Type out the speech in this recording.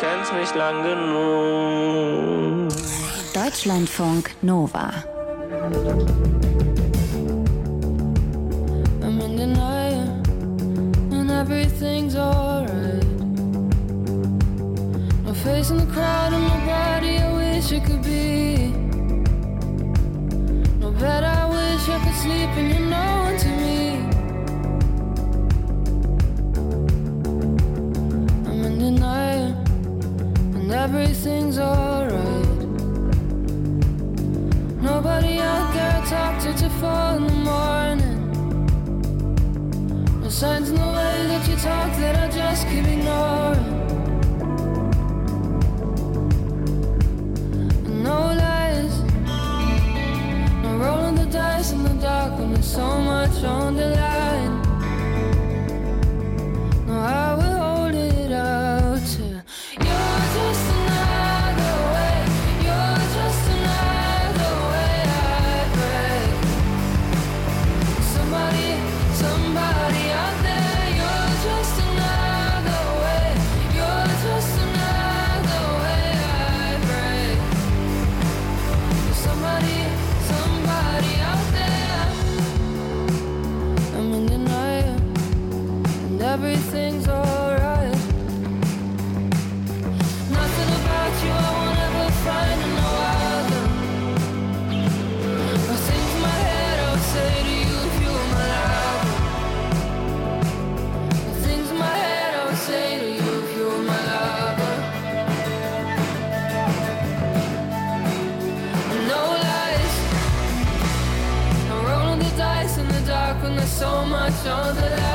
kenn's nicht lang genug. Deutschlandfunk Nova. I'm in denial and everything's alright. No face in the crowd and nobody I wish it could be. No bed I wish I could sleep and you're no one to me. I'm in denial and everything's alright. Nobody out there I talk to 4 in the morning. No signs in the way that you talk that I just keep ignoring. And no lies, no rolling the dice in the dark when there's so much on the line. No, I will hold it out to you're just another way. You're just another way I break. Somebody out there, you're just another way. You're just another way I break. Somebody out there. I'm in denial and everything's alright. Nothing about you I won't ever find in no other. No things in my head I would say to you if you were my lover. The things in my head I would say to you if you were my lover. No lies, no rolling the dice in the dark when there's so much on the line.